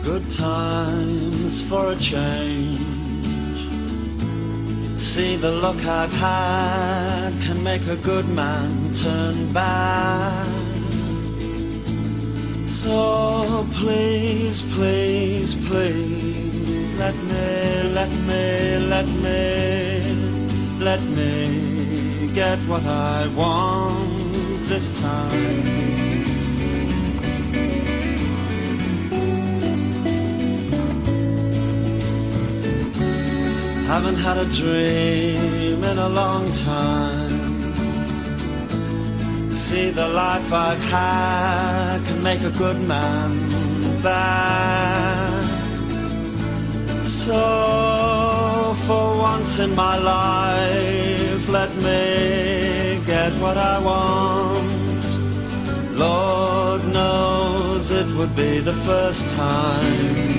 Good times for a change. See, the luck I've had can make a good man turn bad. So please, please, please, let me get what I want this time. Haven't had a dream in a long time. See, the life I've had can make a good man bad. So for once in my life, let me get what I want. Lord knows it would be the first time.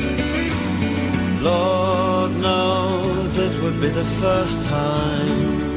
Lord knows it would be the first time.